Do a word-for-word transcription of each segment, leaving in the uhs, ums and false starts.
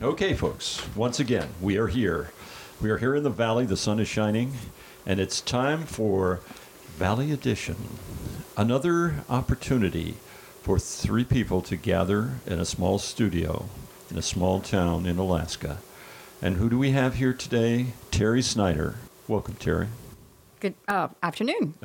Okay, folks, once again, we are here. We are here in the Valley. The sun is shining, and it's time for Valley Edition. Another opportunity for three people to gather in a small studio in a small town in Alaska. And who do we have here today? Terry Snyder. Welcome, Terry. Good uh, afternoon.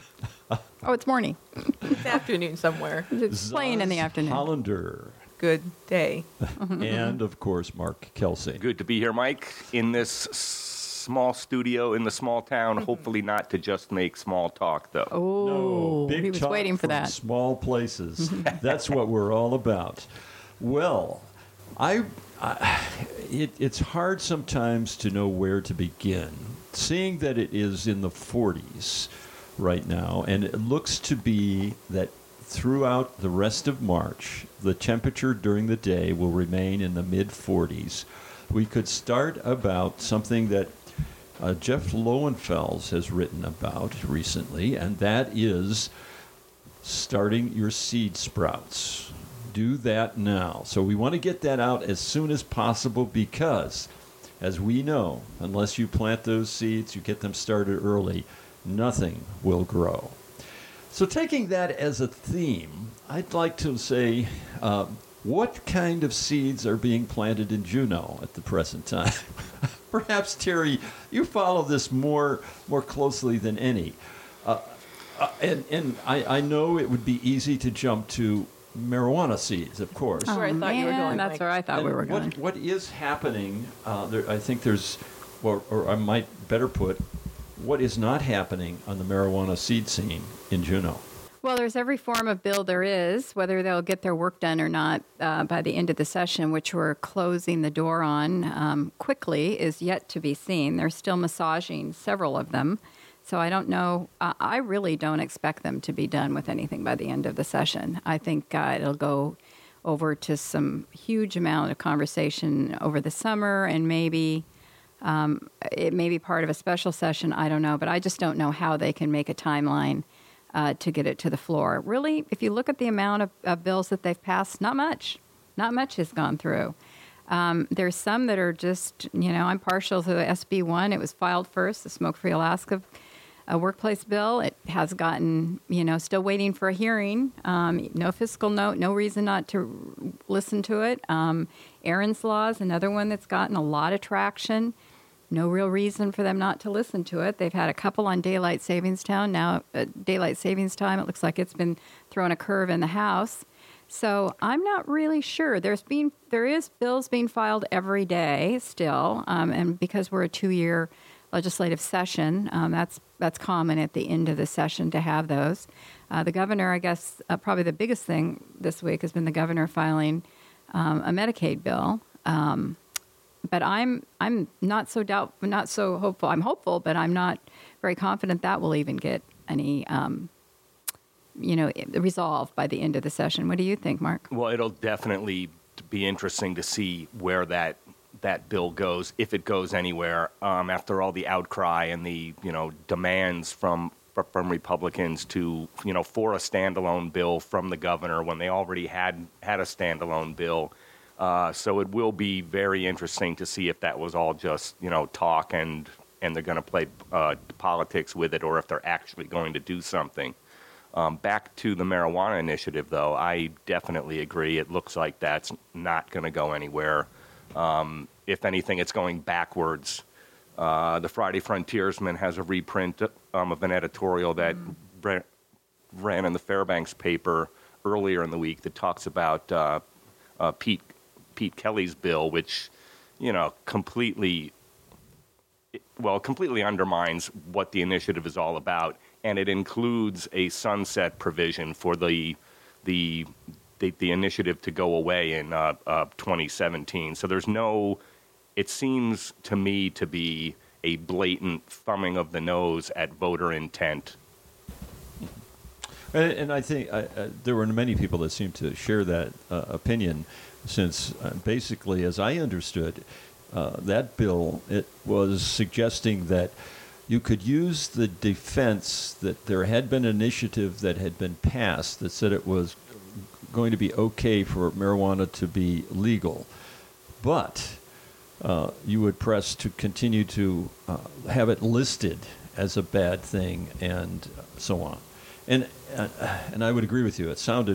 Oh, it's morning. It's afternoon somewhere. It's playing in the afternoon. Hollander. Good day. And, of course, Mark Kelsey. Good to be here, Mike, in this s- small studio in the small town. Hopefully not to just make small talk, though. Oh, No, big he was talk waiting for from that. Small places. That's what we're all about. Well, I, I it, it's hard sometimes to know where to begin. Seeing that it is in the forties right now, and it looks to be that throughout the rest of March, the temperature during the day will remain in the mid forties. We could start about something that uh, Jeff Lowenfels has written about recently, and that is starting your seed sprouts. Do that now. So we want to get that out as soon as possible because, as we know, unless you plant those seeds, you get them started early, nothing will grow. So taking that as a theme, I'd like to say, uh, what kind of seeds are being planted in Juneau at the present time? Perhaps, Terry, you follow this more more closely than any. Uh, uh, and and I, I know it would be easy to jump to marijuana seeds, of course. That's where I thought you were man, going, That's Mike. where I thought And we were what, going. What is happening, uh, there, I think there's, or, or I might better put, what is not happening on the marijuana seed scene in Juneau? Well, there's every form of bill there is, whether they'll get their work done or not uh, by the end of the session, which we're closing the door on um, quickly, is yet to be seen. They're still massaging several of them. So I don't know. Uh, I really don't expect them to be done with anything by the end of the session. I think uh, it'll go over to some huge amount of conversation over the summer, and maybe um, it may be part of a special session. I don't know. But I just don't know how they can make a timeline Uh, to get it to the floor. Really, if you look at the amount of, of bills that they've passed, not much. Not much has gone through. Um, there's some that are just, you know, I'm partial to the S B one. It was filed first, the Smoke-Free Alaska uh, workplace bill. It has gotten, you know, still waiting for a hearing. Um, no fiscal note, no reason not to listen to it. Um, Aaron's Law is another one that's gotten a lot of traction. No real reason for them not to listen to it. They've had a couple on daylight savings time. Now, uh, daylight savings time, it looks like it's been throwing a curve in the House. So I'm not really sure. There's been there is bills being filed every day still, um, and because we're a two-year legislative session, um, that's that's common at the end of the session to have those. Uh, the governor, I guess, uh, probably the biggest thing this week has been the governor filing um, a Medicaid bill. Um, But I'm I'm not so doubt not so hopeful. I'm hopeful, but I'm not very confident that will even get any um, you know resolved by the end of the session. What do you think, Mark? Well, it'll definitely be interesting to see where that that bill goes, if it goes anywhere. Um, after all the outcry and the you know demands from from Republicans to you know for a standalone bill from the governor when they already had had a standalone bill. Uh, so it will be very interesting to see if that was all just, you know, talk and and they're going to play uh, politics with it, or if they're actually going to do something. Um, back to the marijuana initiative, though, I definitely agree. It looks like that's not going to go anywhere. Um, if anything, it's going backwards. Uh, the Friday Frontiersman has a reprint um, of an editorial that mm. ran, ran in the Fairbanks paper earlier in the week that talks about uh, uh, Pete Pete Kelly's bill, which, you know, completely, well, completely undermines what the initiative is all about, and it includes a sunset provision for the the the, the initiative to go away in uh, uh, twenty seventeen. So there's no, it seems to me to be a blatant thumbing of the nose at voter intent. And, and I think uh, uh, there were many people that seemed to share that uh, opinion. Since uh, basically, as I understood, uh, that bill, it was suggesting that you could use the defense that there had been an initiative that had been passed that said it was going to be okay for marijuana to be legal. But uh, you would press to continue to uh, have it listed as a bad thing and so on. And uh, and I would agree with you. It sounded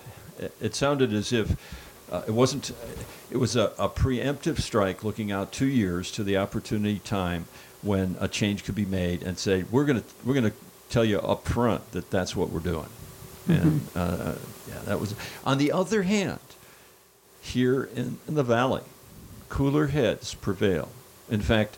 it sounded as if uh, it wasn't. It was a, a preemptive strike, looking out two years to the opportunity time when a change could be made, and say we're going to we're going to tell you up front that that's what we're doing. Mm-hmm. And uh, yeah, that was. On the other hand, here in, in the valley, cooler heads prevail. In fact,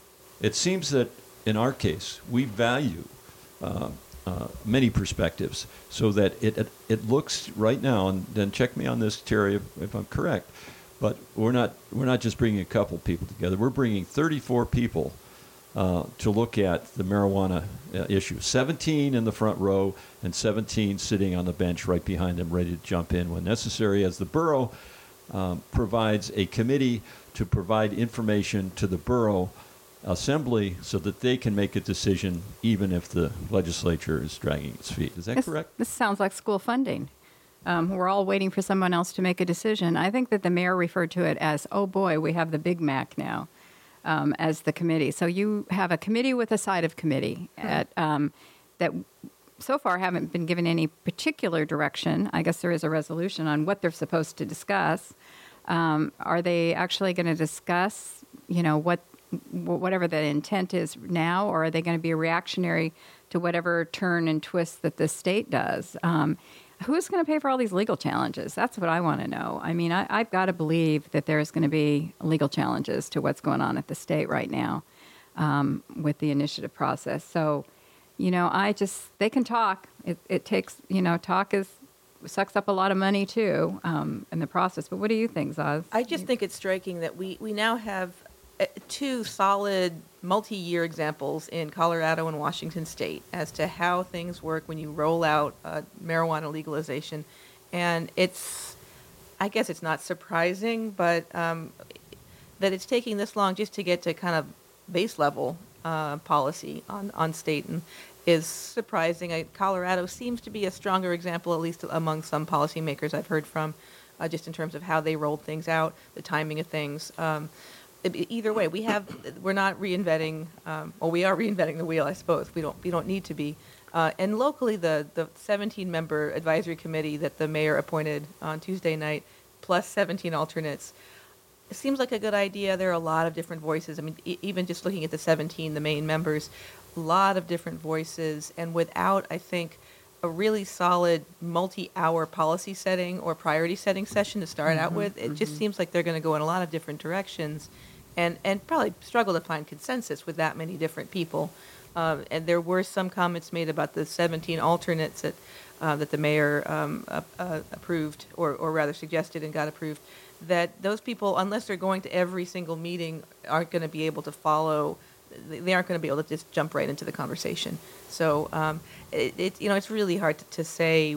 it seems that in our case, we value uh, uh, many perspectives, so that it, it it looks right now, and then check me on this, Terry, if, if I'm correct, but we're not we're not just bringing a couple people together. We're bringing thirty-four people uh, to look at the marijuana uh, issue. seventeen in the front row and seventeen sitting on the bench right behind them, ready to jump in when necessary, as the borough um, provides a committee to provide information to the borough assembly so that they can make a decision even if the legislature is dragging its feet. Is that this, correct? This sounds like school funding. Um, we're all waiting for someone else to make a decision. I think that the mayor referred to it as, oh boy, we have the Big Mac now um, as the committee. So you have a committee with a side of committee at, um, that so far haven't been given any particular direction. I guess there is a resolution on what they're supposed to discuss. Um, are they actually going to discuss, you know, what whatever the intent is now, or are they going to be reactionary to whatever turn and twist that the state does? Um, who's going to pay for all these legal challenges? That's what I want to know. I mean, I, I've got to believe that there's going to be legal challenges to what's going on at the state right now um, with the initiative process. So, you know, I just, they can talk. It, it takes, you know, talk is, sucks up a lot of money too um, in the process. But what do you think, Zaz? I just think it's striking that we, we now have uh, two solid multi-year examples in Colorado and Washington State as to how things work when you roll out uh, marijuana legalization. And it's, I guess it's not surprising, but um, that it's taking this long just to get to kind of base level uh, policy on, on state and is surprising. I, Colorado seems to be a stronger example, at least among some policymakers I've heard from, uh, just in terms of how they rolled things out, the timing of things. Um, either way, we have we're not reinventing. Um, well, we are reinventing the wheel, I suppose. We don't we don't need to be. Uh, and locally, the the seventeen member advisory committee that the mayor appointed on Tuesday night, plus seventeen alternates, it seems like a good idea. There are a lot of different voices. I mean, e- even just looking at the seventeen, the main members, a lot of different voices, and without, I think, a really solid multi-hour policy setting or priority setting session to start mm-hmm, out with, it mm-hmm. just seems like they're going to go in a lot of different directions, and and probably struggle to find consensus with that many different people. Um, and there were some comments made about the seventeen alternates that uh, that the mayor um, uh, uh, approved, or or rather suggested and got approved, that those people, unless they're going to every single meeting, aren't going to be able to follow. They aren't going to be able to just jump right into the conversation. So um, it, it, you know, it's really hard to, to say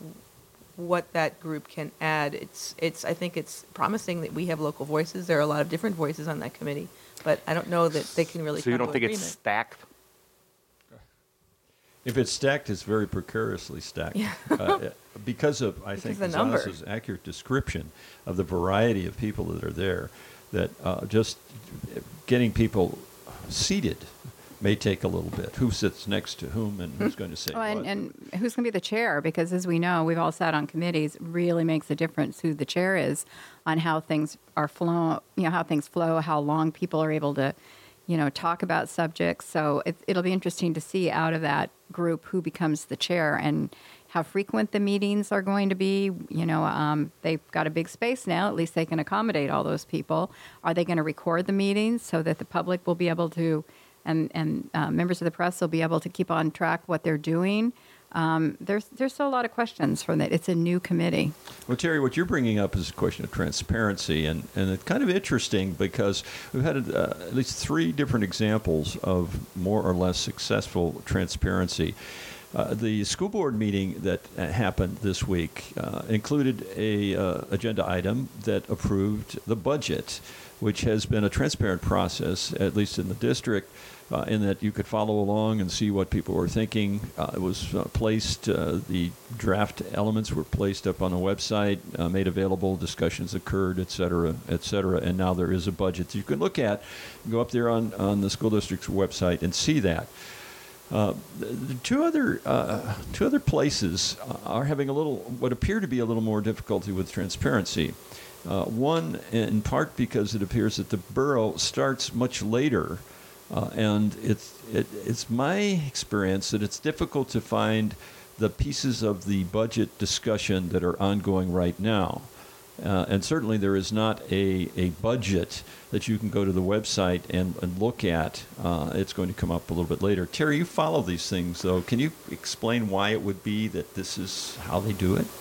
what that group can add. It's, it's. I think it's promising that we have local voices. There are a lot of different voices on that committee, but I don't know that they can really. So you don't think agreement. It's stacked? If it's stacked, it's very precariously stacked. Yeah. uh, because of, I Because think, the number. Zaz's accurate description of the variety of people that are there, that uh, just getting people seated may take a little bit. Who sits next to whom and who's going to say Oh, what? and, and who's going to be the chair? Because as we know, we've all sat on committees. It really makes a difference who the chair is on how things are flow. You know, how things flow, how long people are able to, you know, talk about subjects. So it, it'll be interesting to see out of that group who becomes the chair and how frequent the meetings are going to be. You know, um, they've got a big space now. At least they can accommodate all those people. Are they going to record the meetings so that the public will be able to, and, and uh, members of the press will be able to keep on track what they're doing? Um, there's there's still a lot of questions from that. It's a new committee. Well, Terry, what you're bringing up is a question of transparency, and, and it's kind of interesting because we've had uh, at least three different examples of more or less successful transparency. Uh, the school board meeting that uh, happened this week uh, included a uh, agenda item that approved the budget which has been a transparent process, at least in the district, uh, in that you could follow along and see what people were thinking. Uh, it was uh, placed, uh, the draft elements were placed up on the website, uh, made available, discussions occurred, et cetera, et cetera, and now there is a budget that you can look at. Go up there on, on the school district's website and see that. Uh, the, the two other uh, two other places are having a little, what appear to be a little more difficulty with transparency. Uh, one, in part because it appears that the borough starts much later, uh, and it's it, it's my experience that it's difficult to find the pieces of the budget discussion that are ongoing right now. Uh, and certainly there is not a, a budget that you can go to the website and, and look at. Uh, it's going to come up a little bit later. Terry, you follow these things, though. Can you explain why it would be that this is how they do it?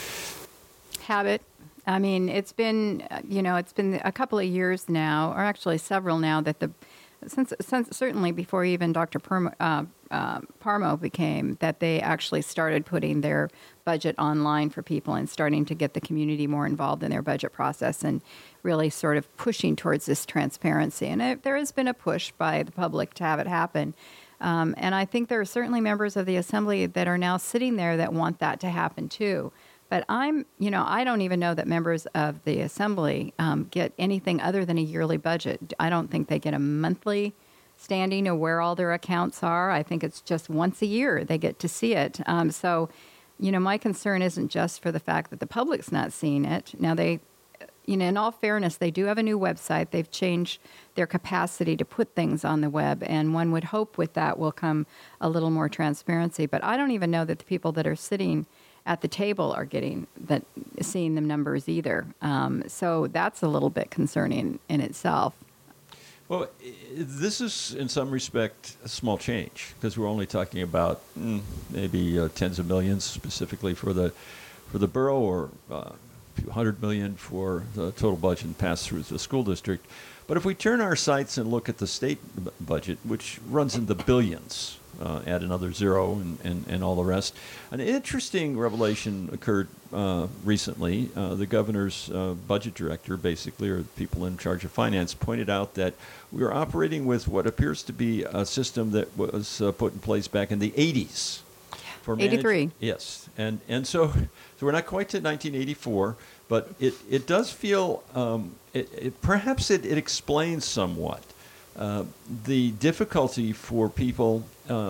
Habit. I mean, it's been, uh, you know, it's been a couple of years now, or actually several now, that the, since, since certainly before even Doctor Perm, uh, uh, Parmo became, that they actually started putting their budget online for people and starting to get the community more involved in their budget process and really sort of pushing towards this transparency. And it, there has been a push by the public to have it happen. Um, and I think there are certainly members of the Assembly that are now sitting there that want that to happen too. But I'm, you know, I don't even know that members of the Assembly um, get anything other than a yearly budget. I don't think they get a monthly standing of where all their accounts are. I think it's just once a year they get to see it. Um, so, you know, my concern isn't just for the fact that the public's not seeing it. Now, they, you know, in all fairness, they do have a new website. They've changed their capacity to put things on the web, and one would hope with that will come a little more transparency. But I don't even know that the people that are sitting at the table are getting that, seeing the numbers either. Um, so that's a little bit concerning in itself. Well, this is in some respect a small change because we're only talking about mm, maybe uh, tens of millions specifically for the for the borough, or uh, a few hundred million for the total budget passed through the school district. But if we turn our sights and look at the state b- budget, which runs in the billions, uh, add another zero and, and, and all the rest, an interesting revelation occurred uh, recently. Uh, the governor's uh, budget director, basically, or people in charge of finance, pointed out that we are operating with what appears to be a system that was uh, put in place back in the eighties. For manage- eighty-three. Yes, and and so so we're not quite to nineteen eighty-four, but it, it does feel um, it, it, perhaps it, it explains somewhat uh, the difficulty for people uh,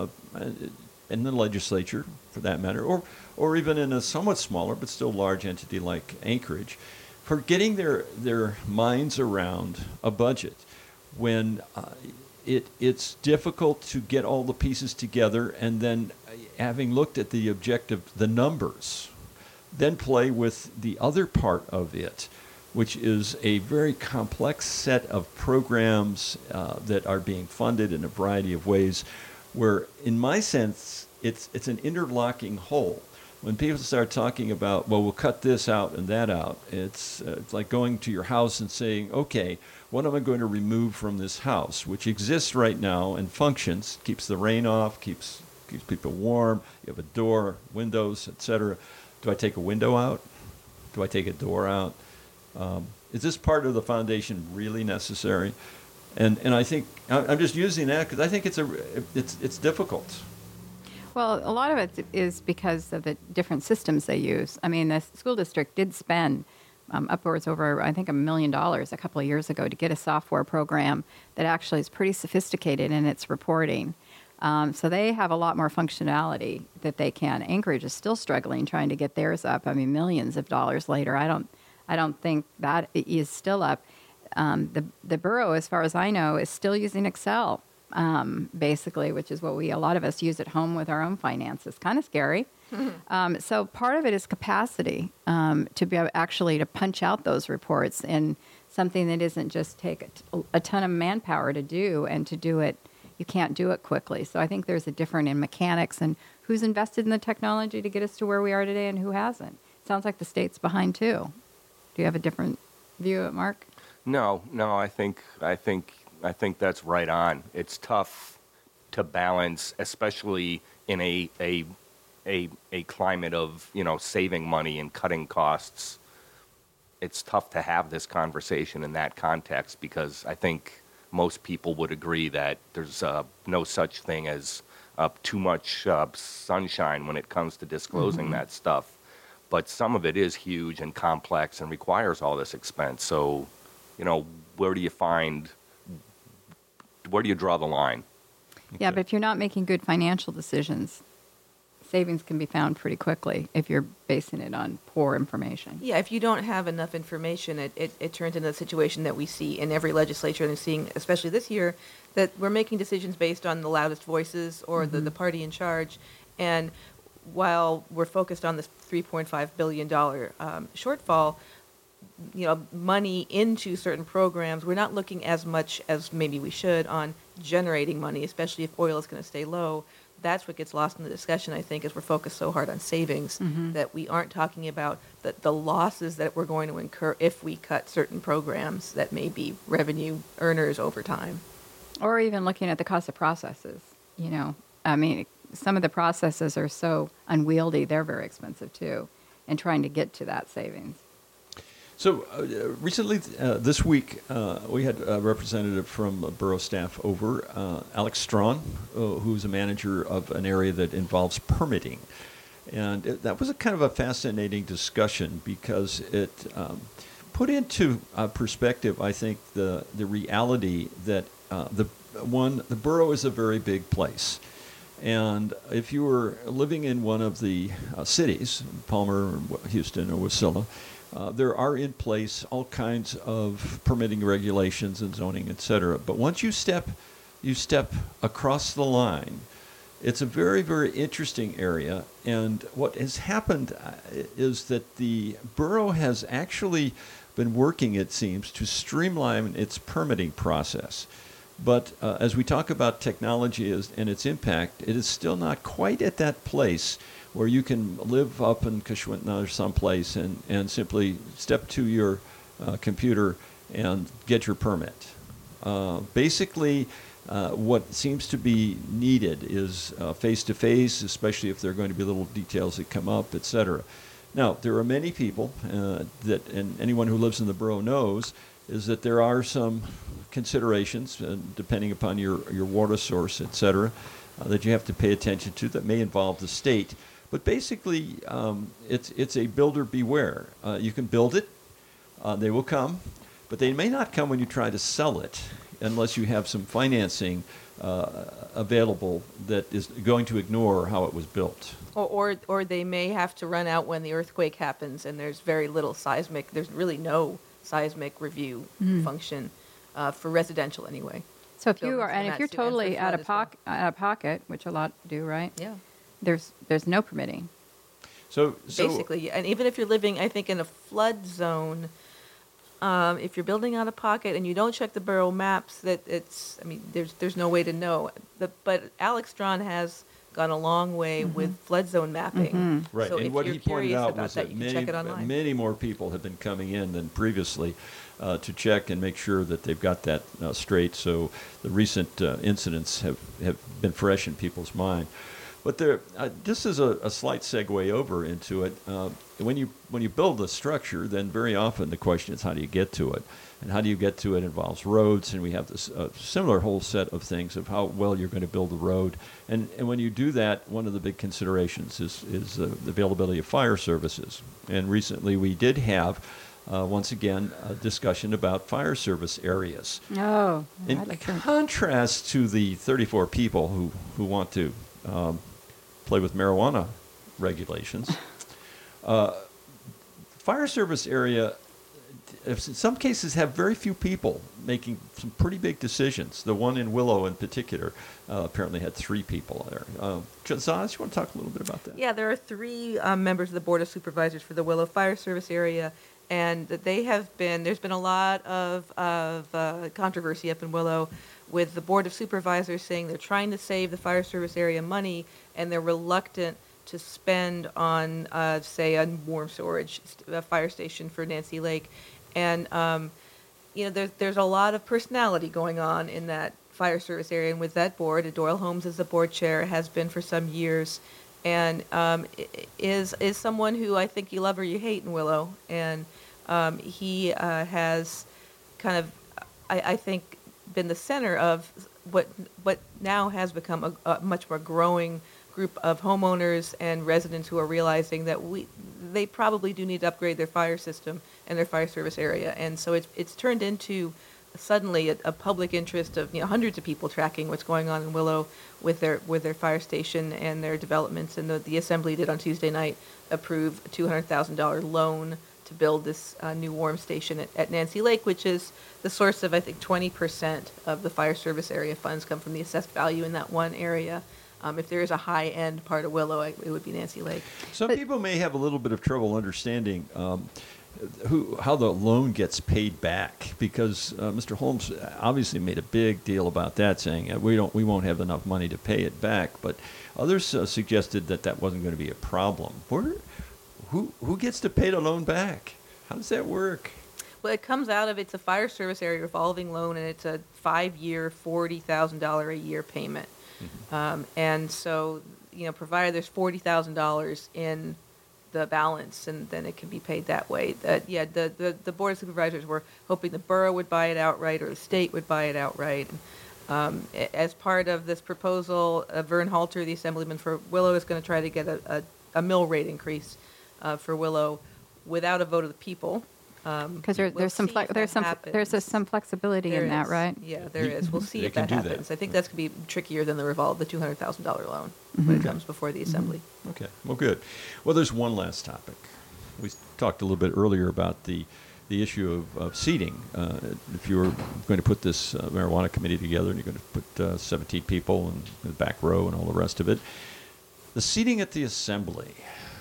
in the legislature, for that matter, or or even in a somewhat smaller but still large entity like Anchorage, for getting their their minds around a budget when uh, it it's difficult to get all the pieces together, and then having looked at the objective, the numbers, then play with the other part of it, which is a very complex set of programs uh, that are being funded in a variety of ways, where, in my sense, it's it's an interlocking whole. When people start talking about, well, we'll cut this out and that out, it's, uh, it's like going to your house and saying, okay, what am I going to remove from this house, which exists right now and functions, keeps the rain off, keeps keeps people warm, you have a door, windows, et cetera. Do I take a window out? Do I take a door out? Um, is this part of the foundation really necessary? And and I think, I'm just using that because I think it's a it's it's difficult. Well, a lot of it is because of the different systems they use. I mean, the school district did spend um, upwards over, I think, a million dollars a couple of years ago to get a software program that actually is pretty sophisticated in its reporting. Um, so they have a lot more functionality that they can. Anchorage is still struggling trying to get theirs up. I mean, millions of dollars later, I don't, I don't think that is still up. Um, the the borough, as far as I know, is still using Excel, um, basically, which is what we a lot of us use at home with our own finances. Kind of scary. Mm-hmm. Um, so part of it is capacity um, to be able actually to punch out those reports in something that isn't just take a, t- a ton of manpower to do, and to do it. You can't do it quickly. So I think there's a difference in mechanics and who's invested in the technology to get us to where we are today and who hasn't. Sounds like the state's behind too. Do you have a different view of it, Mark? No, no, I think I think I think that's right on. It's tough to balance, especially in a a a, a climate of, you know, saving money and cutting costs. it's tough to have this conversation in that context because I think most people would agree that there's uh, no such thing as uh, too much uh, sunshine when it comes to disclosing Mm-hmm. that stuff. But some of it is huge and complex and requires all this expense. So, you know, where do you find, where do you draw the line? Yeah, but if you're not making good financial decisions, savings can be found pretty quickly if you're basing it on poor information. Yeah, if you don't have enough information, it, it, it turns into a situation that we see in every legislature and seeing, especially this year, that we're making decisions based on the loudest voices or the, the party in charge. And while we're focused on this three point five billion dollars um, shortfall, you know, money into certain programs, we're not looking as much as maybe we should on generating money, especially if oil is going to stay low. That's what gets lost in the discussion, I think, is we're focused so hard on savings Mm-hmm. that we aren't talking about the, the losses that we're going to incur if we cut certain programs that may be revenue earners over time. Or even looking at the cost of processes. You know, I mean, some of the processes are so unwieldy, they're very expensive too, and trying to get to that savings. So uh, recently, uh, this week, uh, we had a representative from uh, borough staff over, uh, Alex Strawn, uh, who's a manager of an area that involves permitting. And it, that was a kind of a fascinating discussion because it um, put into uh, perspective, I think, the, the reality that uh, the one, the borough is a very big place. And if you were living in one of the uh, cities, Palmer, or Houston, or Wasilla, uh, there are in place all kinds of permitting regulations and zoning, et cetera. But once you step, you step across the line, it's a very, very interesting area. And what has happened uh, is that the borough has actually been working, it seems, to streamline its permitting process. But uh, as we talk about technology as, and its impact, it is still not quite at that place where you can live up in Kashwintna or someplace and, and simply step to your uh, computer and get your permit. Uh, basically, uh, what seems to be needed is uh, face-to-face, especially if there are going to be little details that come up, et cetera. Now, there are many people uh, that, and anyone who lives in the borough knows, is that there are some considerations, uh, depending upon your, your water source, et cetera, uh, that you have to pay attention to that may involve the state. But basically, um, it's, it's a builder beware. Uh, you can build it, uh, they will come, but they may not come when you try to sell it unless you have some financing uh, available that is going to ignore how it was built. Or, or, or they may have to run out when the earthquake happens and there's very little seismic, there's really no seismic review function uh, for residential anyway. So if you Buildings are, and in if you're that su- and for totally out flood of as well. pocket, out of pocket, which a lot do, right? Yeah. There's there's no permitting. So, so Basically, and even if you're living, I think, in a flood zone, um, if you're building out of pocket and you don't check the borough maps, that it's, I mean, there's there's no way to know. The, but Alex Strawn has gone a long way with flood zone mapping. Right, So and if what you're he pointed curious out about was that, that you can many, check it online. many more people have been coming in than previously uh, to check and make sure that they've got that uh, straight. So the recent uh, incidents have, have been fresh in people's mind. But there, uh, just as a, a slight segue over into it, uh, when you when you build a structure, then very often the question is how do you get to it, and how do you get to it involves roads, and we have this uh, similar whole set of things of how well you're going to build the road, and and when you do that, one of the big considerations is is uh, the availability of fire services, and recently we did have. Uh, once again, a discussion about fire service areas. Oh, In I'd like to. contrast to the thirty-four people who, who want to um, play with marijuana regulations, uh, fire service area, in some cases, have very few people making some pretty big decisions. The one in Willow, in particular, uh, apparently had three people there. Uh, Zaz, you want to talk a little bit about that? Yeah, there are three um, members of the Board of Supervisors for the Willow Fire Service area, and that they have been, there's been a lot of, of uh, controversy up in Willow with the Board of Supervisors saying they're trying to save the fire service area money, and they're reluctant to spend on, uh, say, a warm storage st- a fire station for Nancy Lake. And, um, you know, there's, there's a lot of personality going on in that fire service area, and with that board, Doyle Holmes is the board chair, has been for some years, and um, i- is is someone who I think you love or you hate in Willow. And Um, he uh, has kind of, I, I think, been the center of what what now has become a, a much more growing group of homeowners and residents who are realizing that we they probably do need to upgrade their fire system and their fire service area. And so it's it's turned into suddenly a, a public interest of you know hundreds of people tracking what's going on in Willow with their with their fire station and their developments. And the, the Assembly did on Tuesday night approve a two hundred thousand dollars loan to build this uh, new warm station at, at Nancy Lake, which is the source of, I think, twenty percent of the fire service area funds come from the assessed value in that one area. Um, if there is a high-end part of Willow, it would be Nancy Lake. Some But- people may have a little bit of trouble understanding um, who how the loan gets paid back, because uh, Mister Holmes obviously made a big deal about that, saying uh, we don't we won't have enough money to pay it back. But others uh, suggested that that wasn't going to be a problem. Where, who who gets to pay the loan back? How does that work? Well, it comes out of, it's a fire service area revolving loan, and it's a five-year, forty thousand dollars a year payment. Mm-hmm. Um, and so, you know, provided there's forty thousand dollars in the balance, and then it can be paid that way. That yeah, the, the, the Board of Supervisors were hoping the borough would buy it outright or the state would buy it outright. Um, a- as part of this proposal, uh, Vern Halter, the Assemblyman for Willow, is going to try to get a, a, a mill rate increase uh, for Willow without a vote of the people. Um, Because there, we'll there's some see flex, if there's that some there's a, happens. some flexibility There in that, is. right? Yeah, there is. We'll see They if can that do that. happens. I think that's going to be trickier than the revol the two hundred thousand dollars loan Mm-hmm. when it comes before the Assembly. Okay, well, good. Well, there's one last topic. We talked a little bit earlier about the the issue of, of seating. Uh, if you were going to put this uh, marijuana committee together, and you're going to put uh, seventeen people in the back row and all the rest of it, the seating at the Assembly,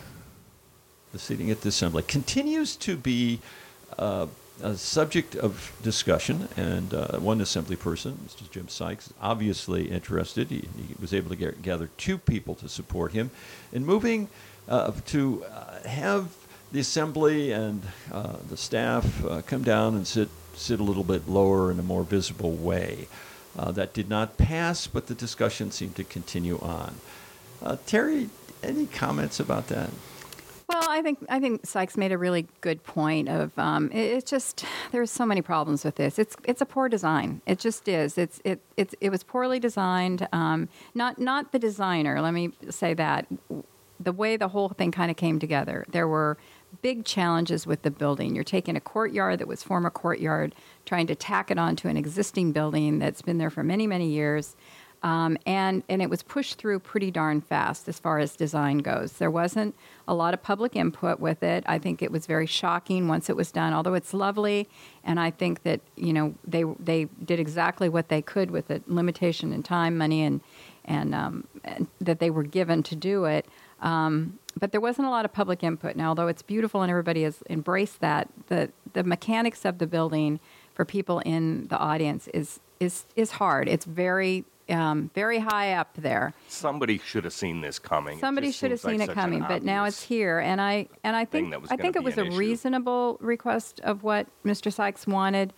the seating at the Assembly continues to be uh, a subject of discussion, and uh, one Assembly person, Mister Jim Sykes, obviously interested. He, he was able to get, gather two people to support him in moving uh, to uh, have the Assembly and uh, the staff uh, come down and sit sit a little bit lower in a more visible way. Uh, that did not pass, but the discussion seemed to continue on. Uh, Terry, any comments about that? Well, I think I think Sykes made a really good point of um, it, it's just there's so many problems with this. It's it's a poor design. It just is. It's it it's it was poorly designed. Um, not not the designer. Let me say that the way the whole thing kind of came together. There were big challenges with the building. You're taking a courtyard that was former courtyard, trying to tack it onto an existing building that's been there for many many years. Um, and, and it was pushed through pretty darn fast as far as design goes. There wasn't a lot of public input with it. I think it was very shocking once it was done, although it's lovely. And I think that, you know, they they did exactly what they could with the limitation in time, money, and, and, um, and that they were given to do it. Um, but there wasn't a lot of public input. Now, although it's beautiful and everybody has embraced that, the, the mechanics of the building for people in the audience is is, is hard. It's very... Um, very high up there. Somebody should have seen this coming. It Somebody just should have seems seen like it such an coming, but now obvious it's here, and I and I thing think that was I gonna think it be was an a issue. reasonable request of what Mister Sykes wanted.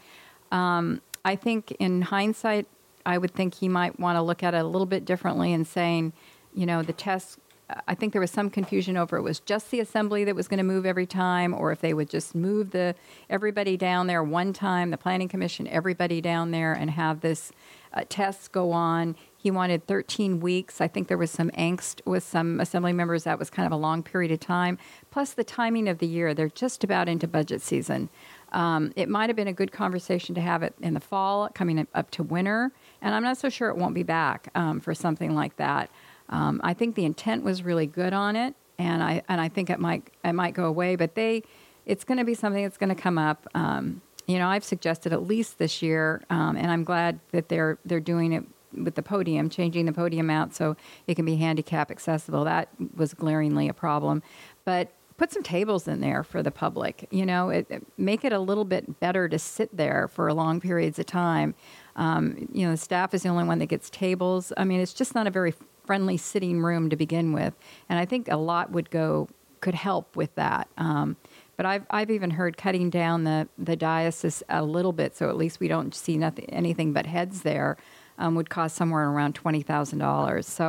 Um, I think in hindsight, I would think he might want to look at it a little bit differently and saying, you know, the tests. I think there was some confusion over it was just the Assembly that was going to move every time, or if they would just move the everybody down there one time, the Planning Commission, everybody down there, and have this uh, tests go on. He wanted thirteen weeks. I think there was some angst with some Assembly members. That was kind of a long period of time. Plus the timing of the year. They're just about into budget season. Um, it might have been a good conversation to have it in the fall, coming up to winter. And I'm not so sure it won't be back um, for something like that. Um, I think the intent was really good on it, and I and I think it might it might go away. But they, it's going to be something that's going to come up. Um, you know, I've suggested at least this year, um, and I'm glad that they're they're doing it with the podium, changing the podium out so it can be handicap accessible. That was glaringly a problem, but put some tables in there for the public. You know, it, it, make it a little bit better to sit there for long periods of time. Um, you know, the staff is the only one that gets tables. I mean, it's just not a very friendly sitting room to begin with, and I think a lot would go could help with that. Um, but I've I've even heard cutting down the the dais a little bit, so at least we don't see nothing anything but heads there, um, would cost somewhere around twenty thousand dollars. So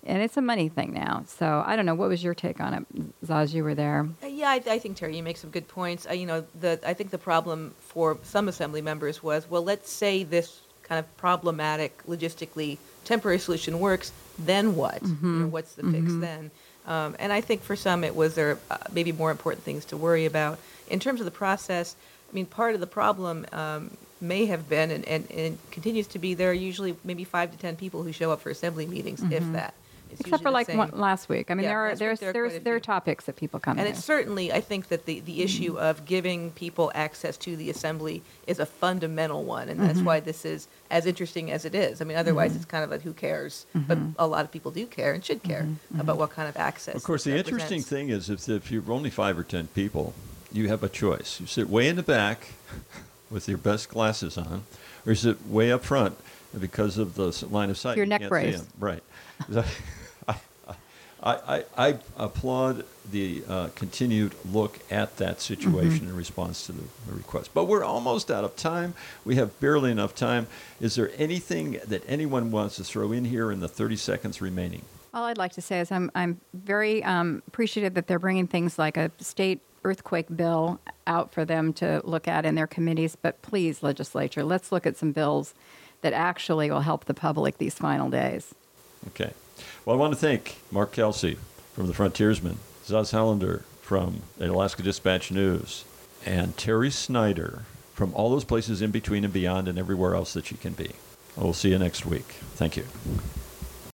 And it's a money thing now. So I don't know. What was your take on it, Zaz? You were there. Uh, Yeah, I, I think, Terry, you make some good points. Uh, you know, the I think the problem for some assembly members was, well, let's say this kind of problematic, logistically temporary solution works, then what? You know, what's the fix then? Um, and I think for some it was there uh, maybe more important things to worry about. In terms of the process, I mean, part of the problem um, may have been, and, and, and continues to be, there are usually maybe five to ten people who show up for assembly meetings, if that. It's Except usually for the like same. one, last week. I mean, Yeah, there are last week there's there are there's quite a there are few. topics that people come And in. it's certainly, I think that the, the issue of giving people access to the assembly is a fundamental one, and that's why this is as interesting as it is. I mean, otherwise it's kind of a who cares, but a lot of people do care and should care about what kind of access. Of course, this the interesting represents. thing is if, if you're only five or ten people, you have a choice. You sit way in the back with your best glasses on, or you sit way up front because of the s- line of sight. Your you neck can't brace. see 'em. Right. I, I, I applaud the uh, continued look at that situation in response to the request. But we're almost out of time. We have barely enough time. Is there anything that anyone wants to throw in here in the thirty seconds remaining? All I'd like to say is I'm I'm very um, appreciative that they're bringing things like a state earthquake bill out for them to look at in their committees. But please, legislature, let's look at some bills that actually will help the public these final days. Okay. Well, I want to thank Mark Kelsey from the Frontiersman, Zaz Hollander from the Alaska Dispatch News, and Terry Snyder from all those places in between and beyond and everywhere else that you can be. We'll see you next week. Thank you.